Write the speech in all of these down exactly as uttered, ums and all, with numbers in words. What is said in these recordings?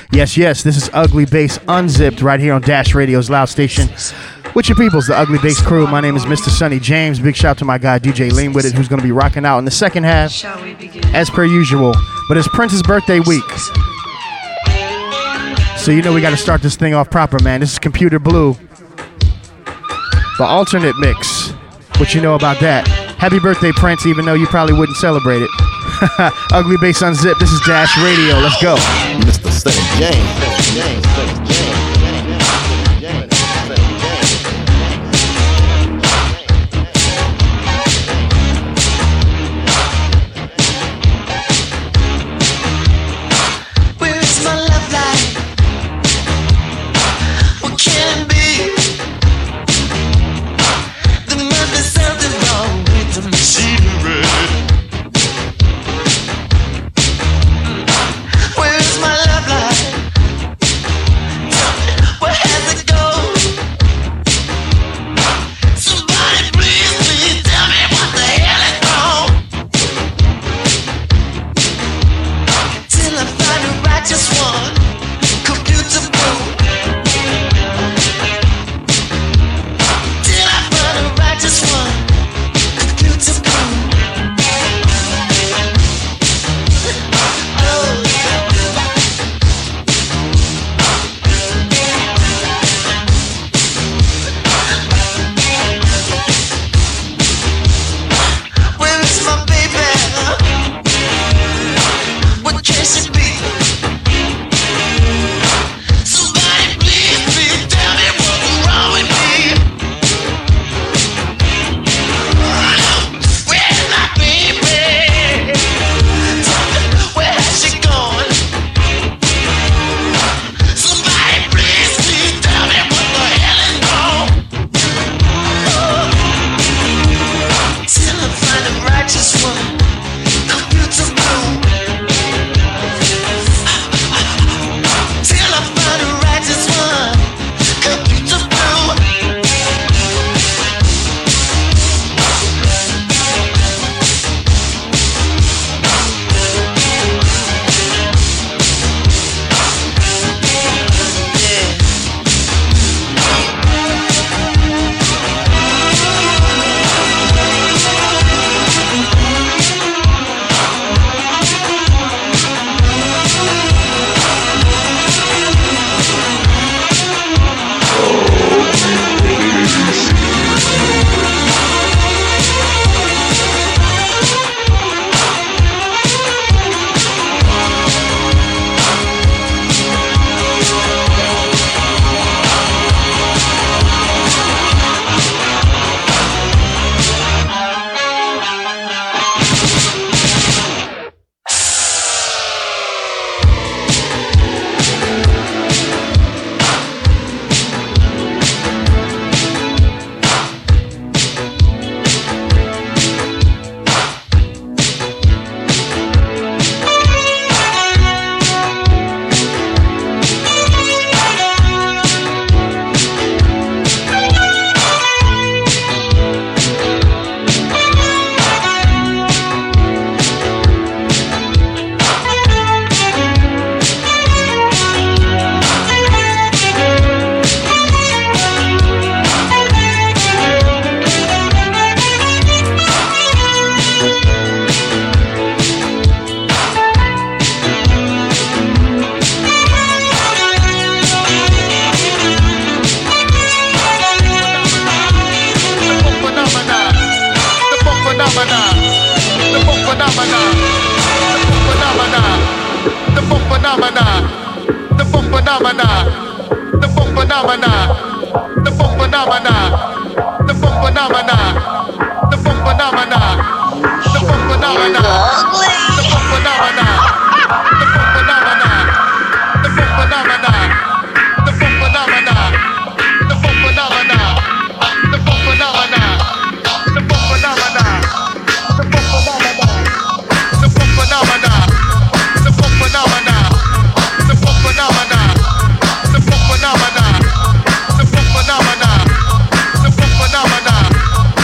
Yes, yes, this is Ugly Bass Unzipped right here on Dash Radio's Loud Station. With your peoples, the Ugly Bass crew. My name is Mister Sonny James. Big shout to my guy D J Lean With It, who's going to be rocking out in the second half, as per usual. But it's Prince's birthday week, so you know we got to start this thing off proper, man. This is Computer Blue, the alternate mix. What you know about that? Happy birthday, Prince, even though you probably wouldn't celebrate it. Ugly Bass Unzipped. This is Dash Radio. Let's go. Mister Sonny James. James. James. James. Phenomena.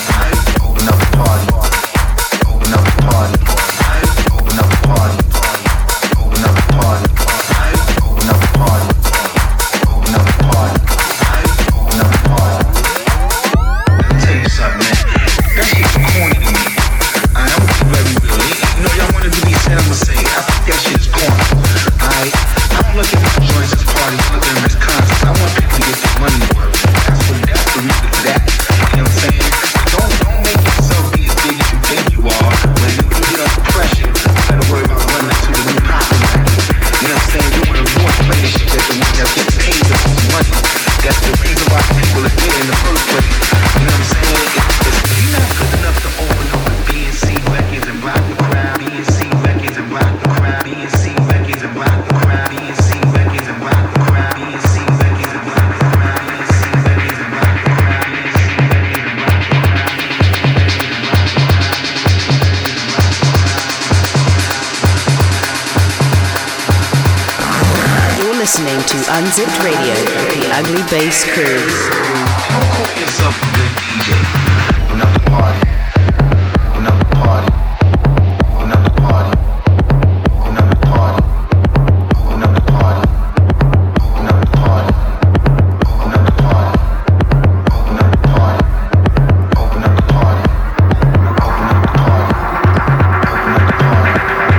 listening to Unzipped Radio with the Ugly Bass Crew. Call yourself a good D J. Open up the party. Open up the party. Open up the party. Open up the party. Open up the party. Open up the party. Open up the party. Open up the party. Open up the party. Open up the party. Open up the party. Open up the party.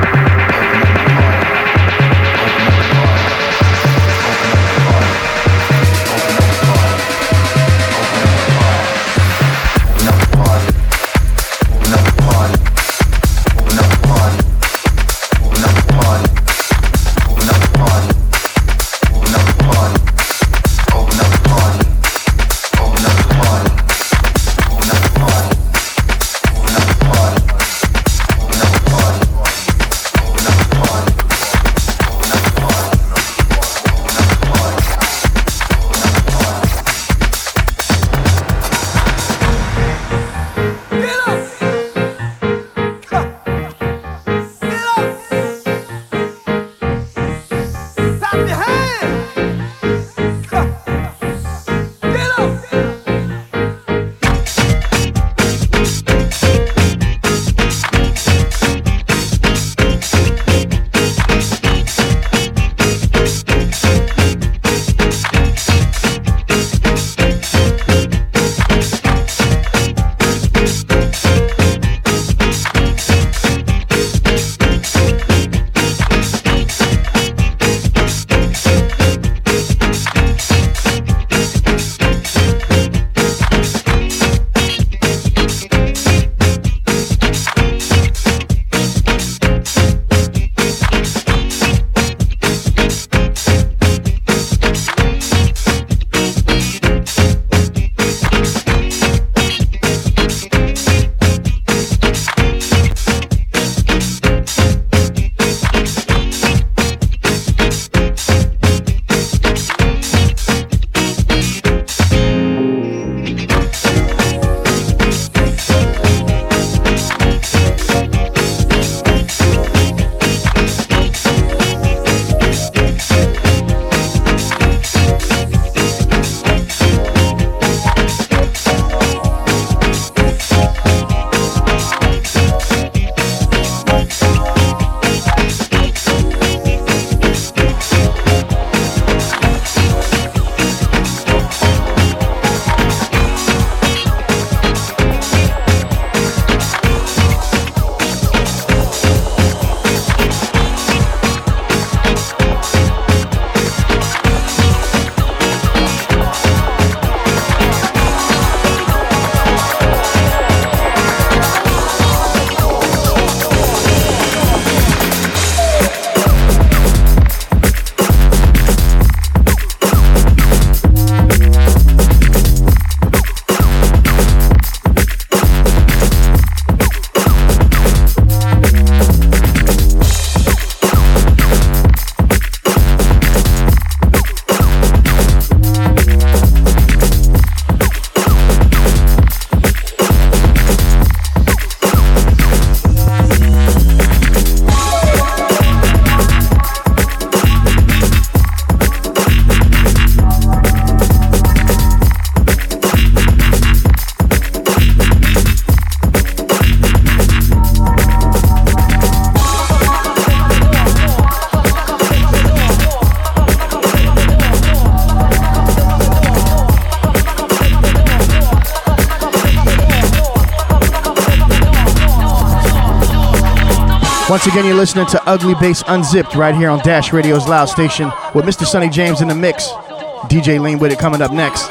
Once again, you're listening to Ugly Bass Unzipped right here on Dash Radio's Loud Station with Mister Sonny James in the mix. D J Lean with it coming up next.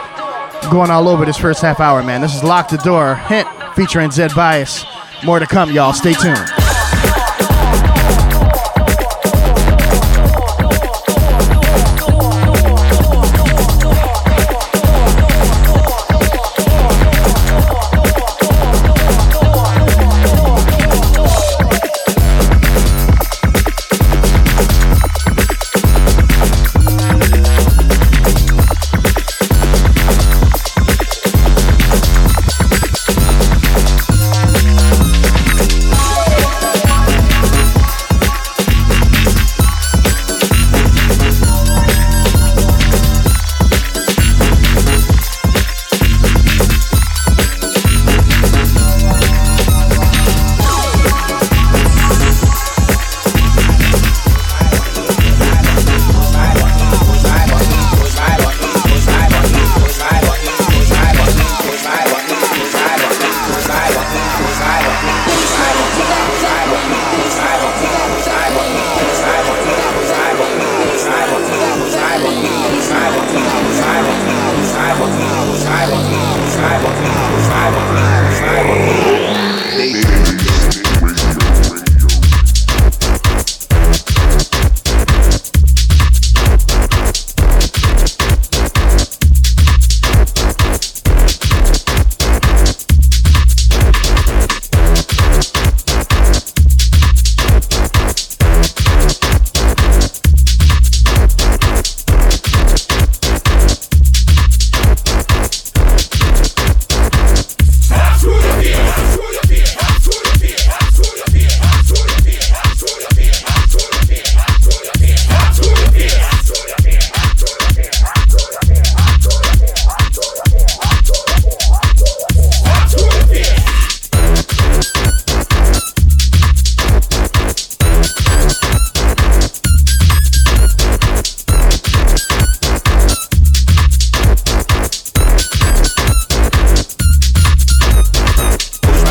Going all over this first half hour, man. This is Lock the Door, Hint, featuring Zed Bias. More to come, y'all. Stay tuned. We'll be right back.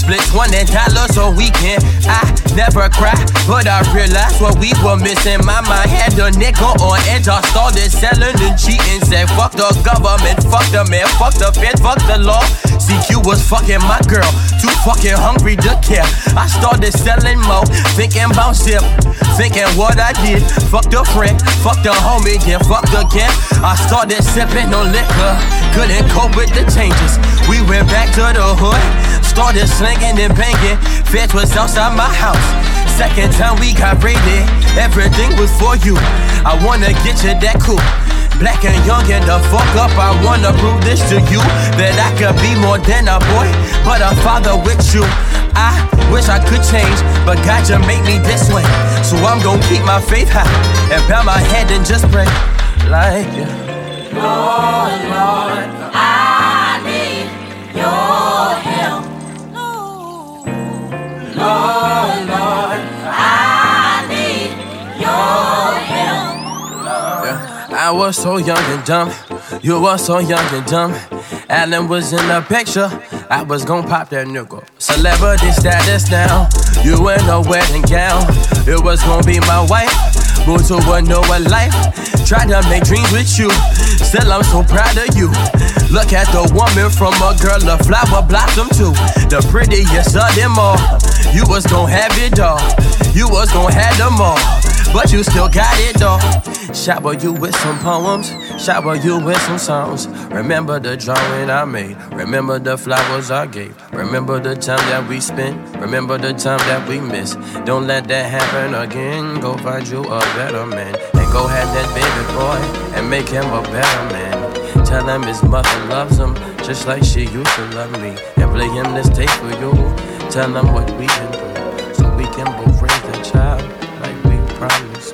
Split twenty dollars a weekend. I never cry, but I realized what we were missing. My mind had a nickel on edge. I started selling and cheating. Said fuck the government, fuck the man, fuck the feds, fuck the law. C Q was fucking my girl, too fucking hungry to care. I started selling more, thinking about zip, thinking what I did. Fuck the friend, fuck the homie, then fuck again. I started sipping on liquor, couldn't cope with the changes. We went back to the hood, started slinging and banging. Feds was outside my house. Second time we got raided, everything was for you. I wanna get you that coupe. Black and young and the fuck up, I wanna prove this to you. That I could be more than a boy, but a father with you. I wish I could change, but God just made me this way. So I'm gonna keep my faith high and bow my head and just pray like Lord, Lord, I need your help. Lord, Lord, I need your help. I was so young and dumb, you were so young and dumb. Alan was in the picture, I was gon' pop that nigga. Celebrity status now, you in a wedding gown. It was gon' be my wife, moved to a newer life. Tried to make dreams with you, still I'm so proud of you. Look at the woman from a girl, a flower blossom too. The prettiest of them all, you was gon' have it all. You was gon' have them all, but you still got it all. Shower you with some poems, shower you with some songs. Remember the drawing I made, remember the flowers I gave. Remember the time that we spent, remember the time that we missed. Don't let that happen again, go find you a better man. And go have that baby boy, and make him a better man. Tell him his mother loves him, just like she used to love me. And play him this tape for you, tell him what we can do, so we can both raise the child like we promised.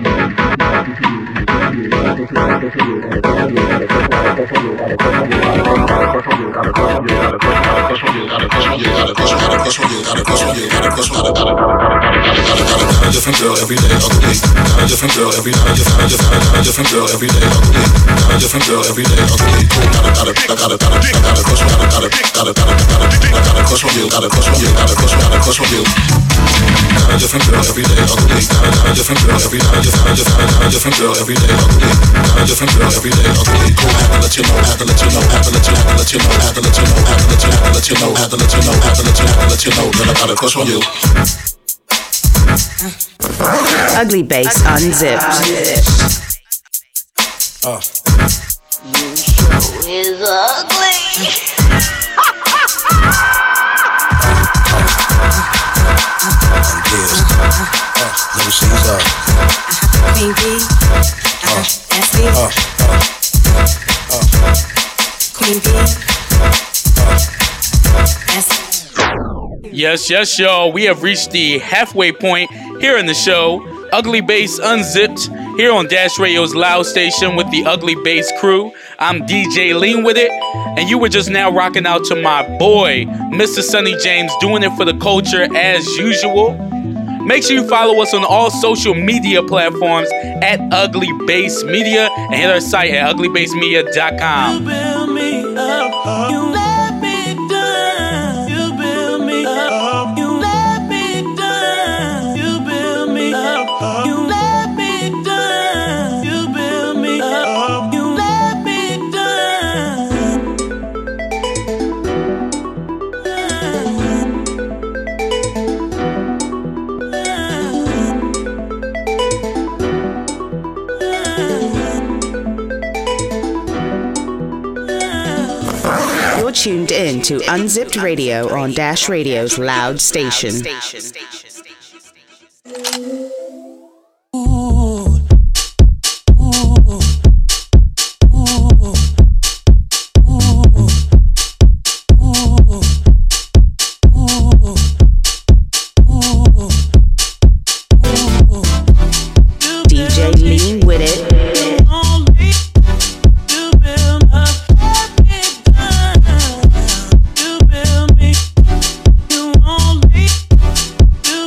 different girl every day, ugly. Got a different girl every day, got a different girl every day, ugly. Got a different girl every day, ugly. Got a, got a, got a, got a, got a crush, got a, got a, got a, got a, got a, got a crush on you, got a crush on you, got a crush, got a crush on you. Got a different girl every day, ugly. Got a, got a different girl every day, got a, got a different girl every day, ugly. Got a different girl every day, ugly. Cool, have to let you know, have to let you know, have to let you, have to let you know, have to let you know, have to let you, have to let you know, have to let you know, have to let you, have to let you know that I got a crush on you. Ugly Bass Unzipped. Uh. You sure is ugly. Uh, let me see who's up. Queen B. Uh, That's me. uh, uh, uh. Queen B. That's Yes, yes, y'all. We have reached the halfway point here in the show. Ugly Bass Unzipped here on Dash Radio's Loud Station with the Ugly Bass crew. I'm D J Lean with it, and you were just now rocking out to my boy, Mister Sonny James, doing it for the culture as usual. Make sure you follow us on all social media platforms at Ugly Bass Media and hit our site at ugly bass media dot com. You build me up. You let me down. You build me up. You let me down. You build me up. You let me down. You build me up. You let me down. You're tuned in to Unzipped Radio on Dash Radio's Loud Station. D J Lean with it. You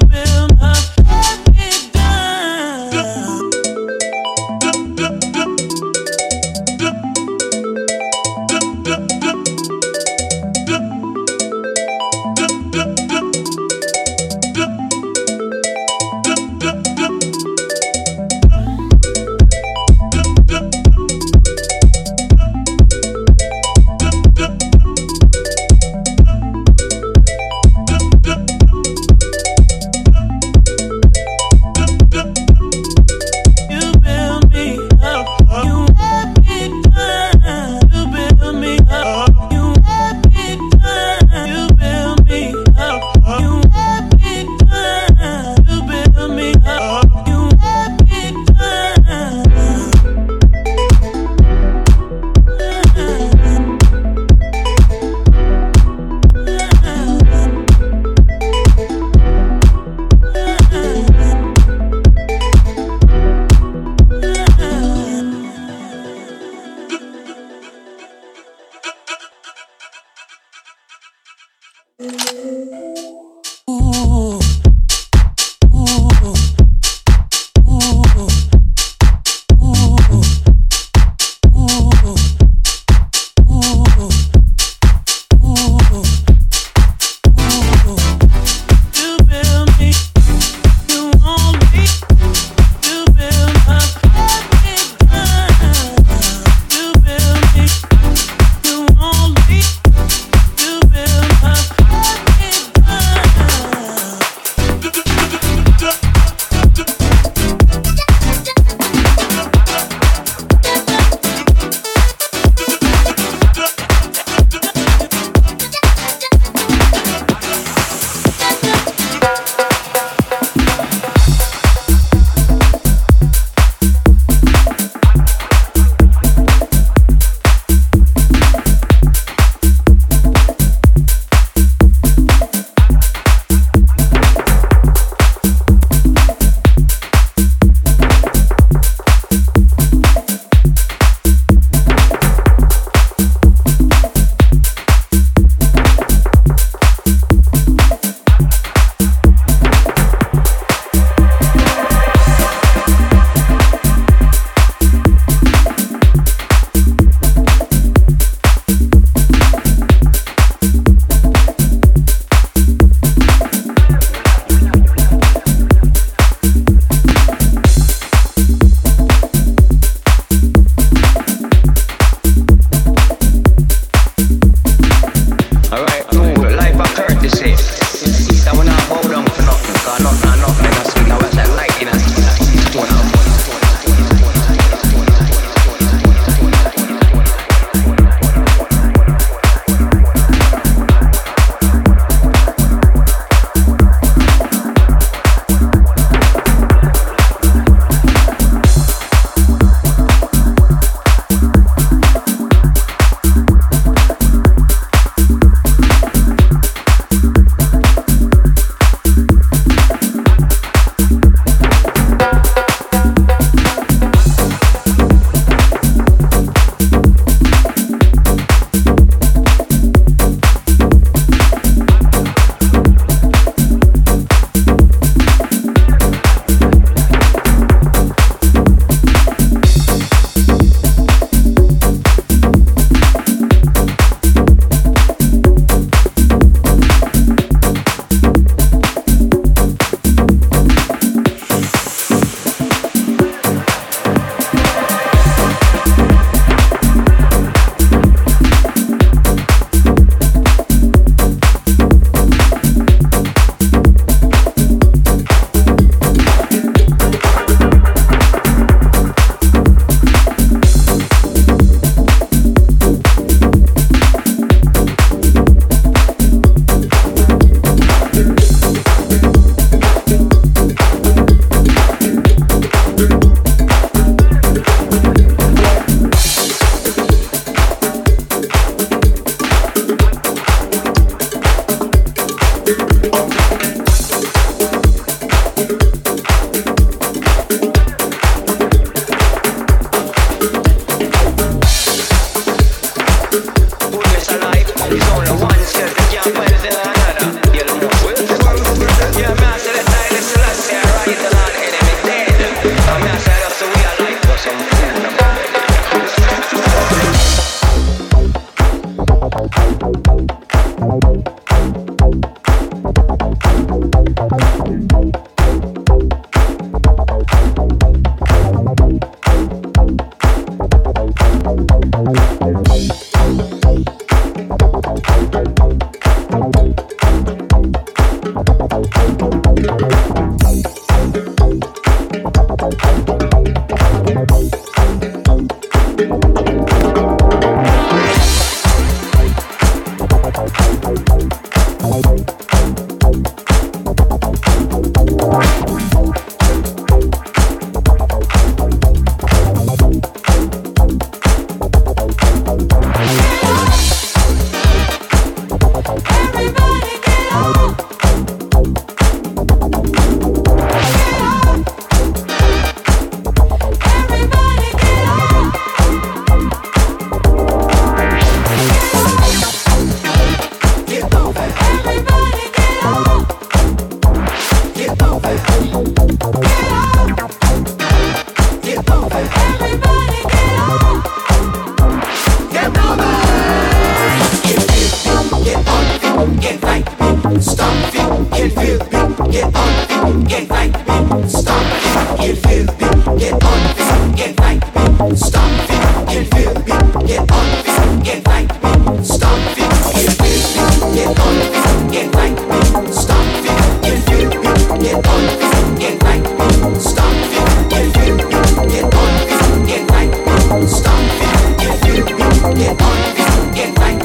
get on, get right.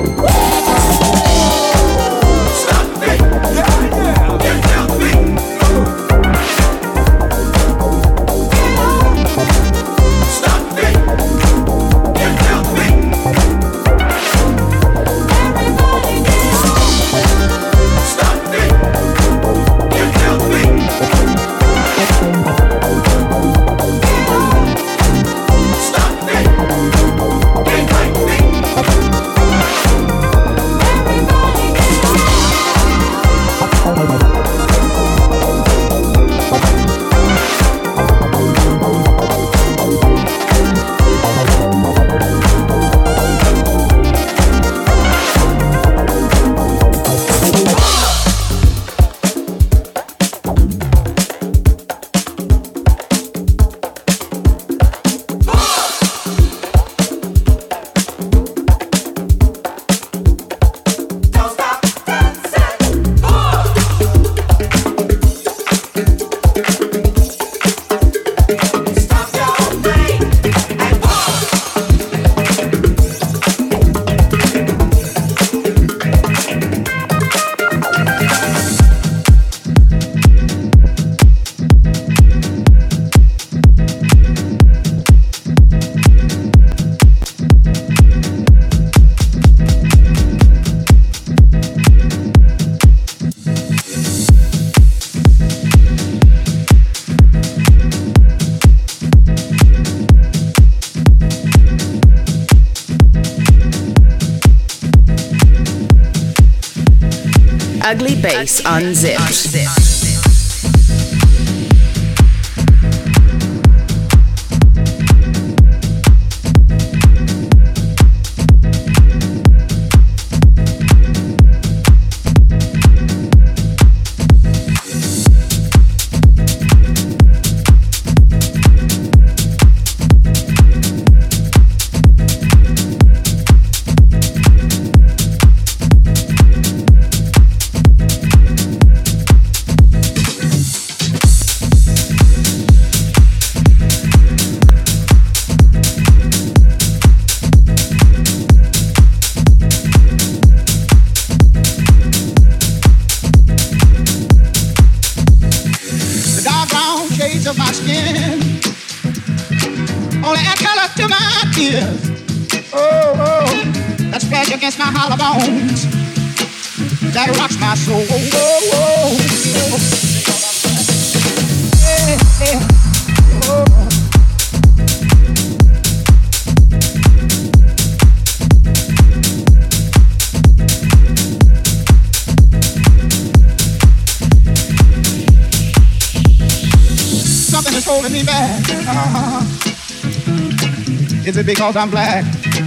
Stop the beat, yeah, yeah, get down the beat. Stop the beat, get down the beat. Everybody dance. Stop the beat, get down the beat. Stop the beat, get right the beat. Ugly Bass Unzipped. That rocks my soul. Oh, oh, oh. Yeah, yeah. Oh. Something is holding me back. Uh-huh. Is it because I'm black?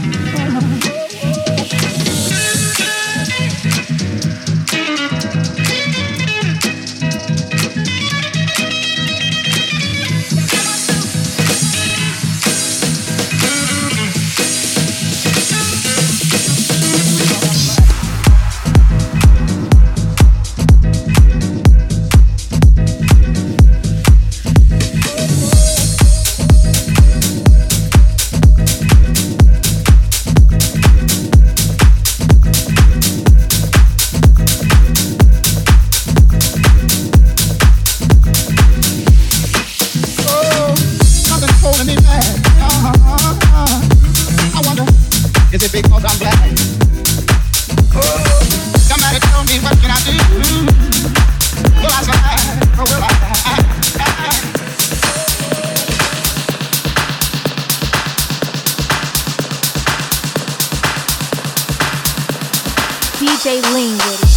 D J Lean with it.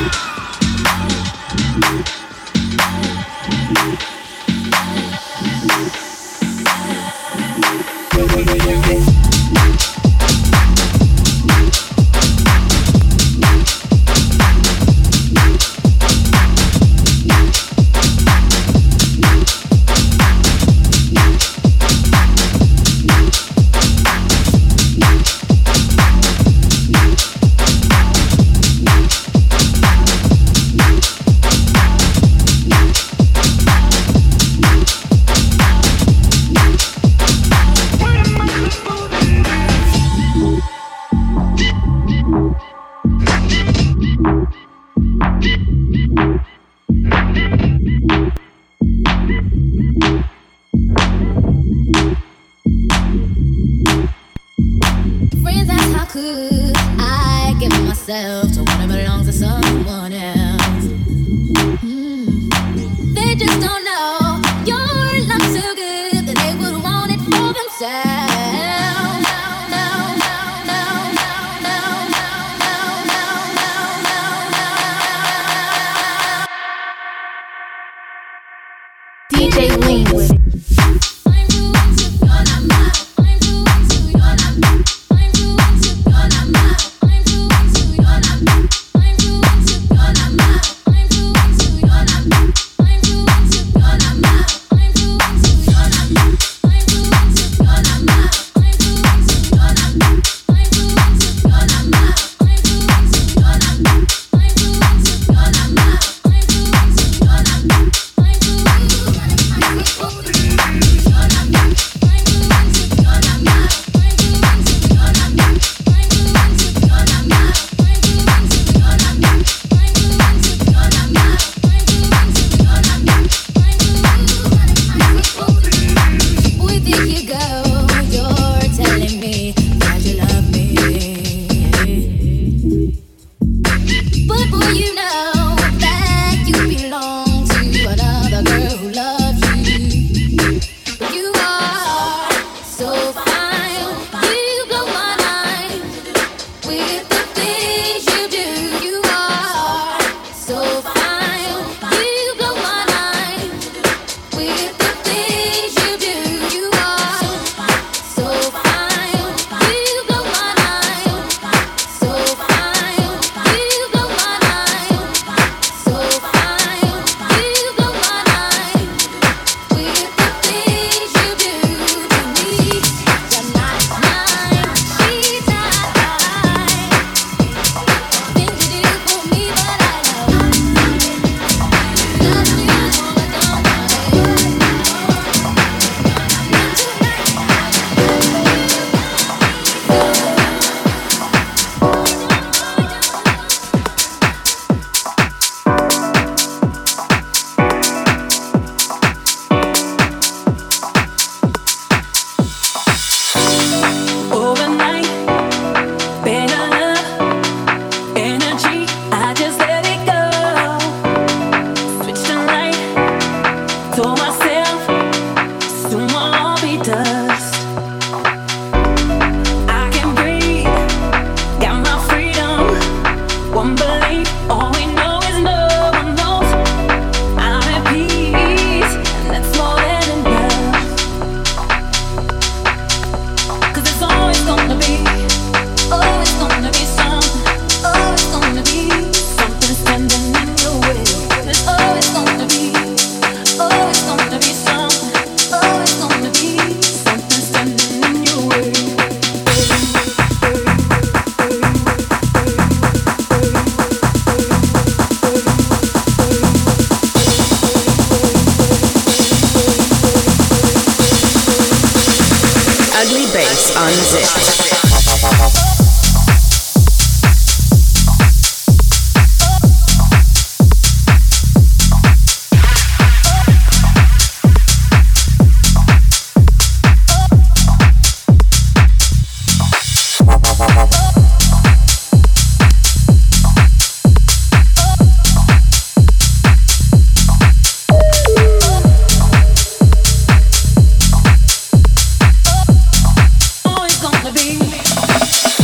Always gonna be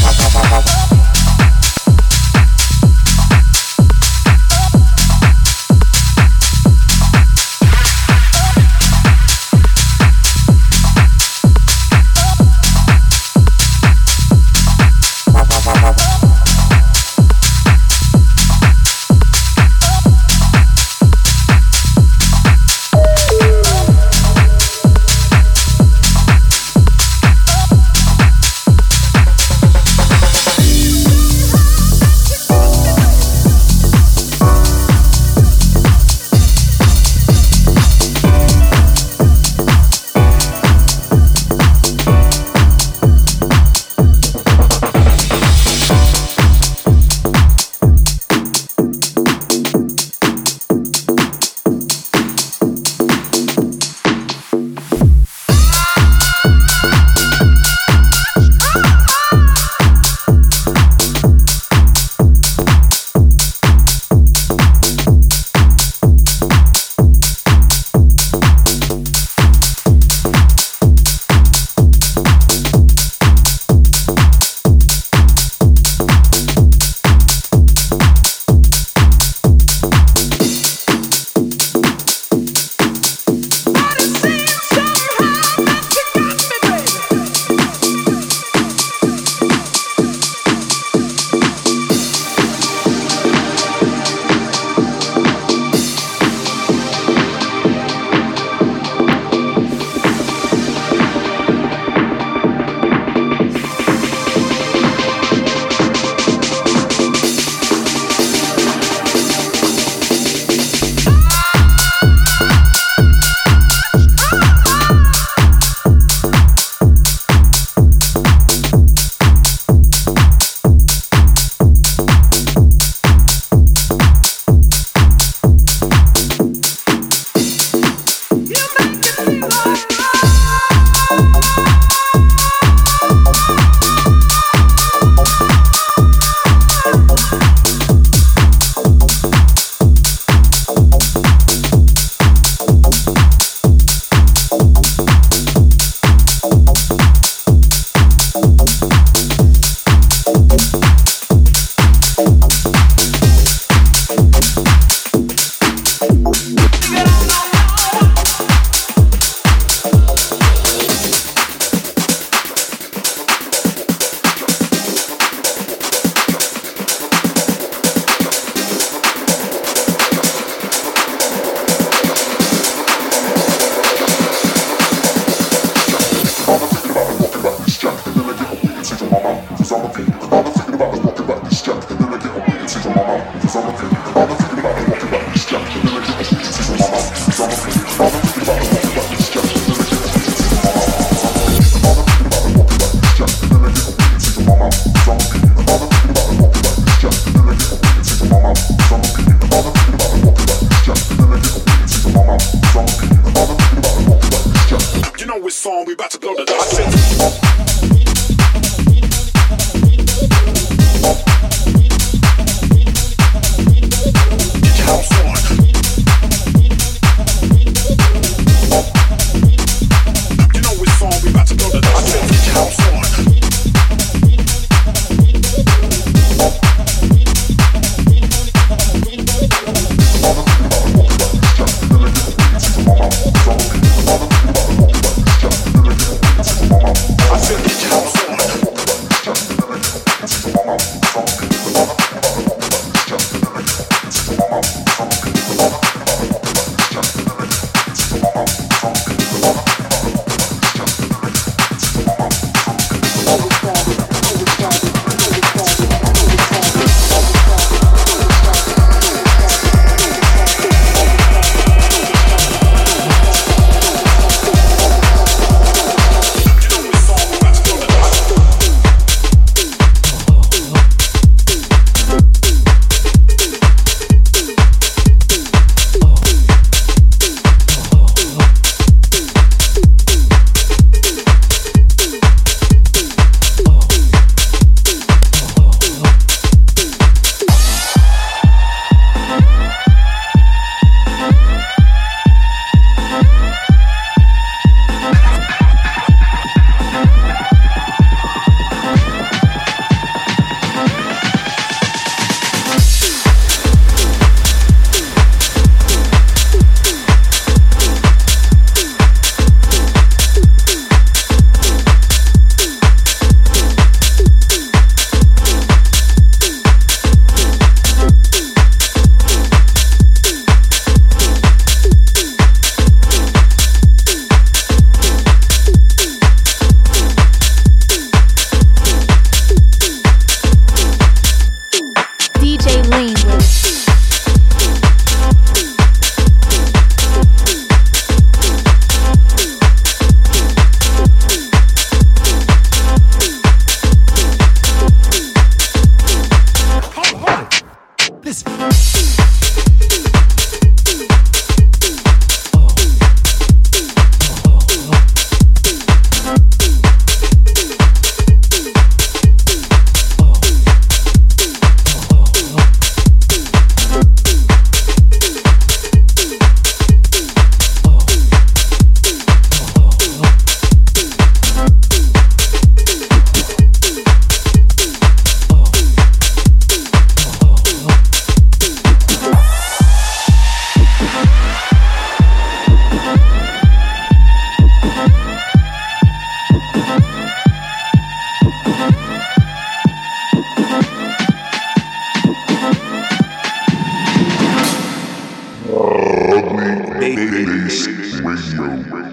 Bass Radio.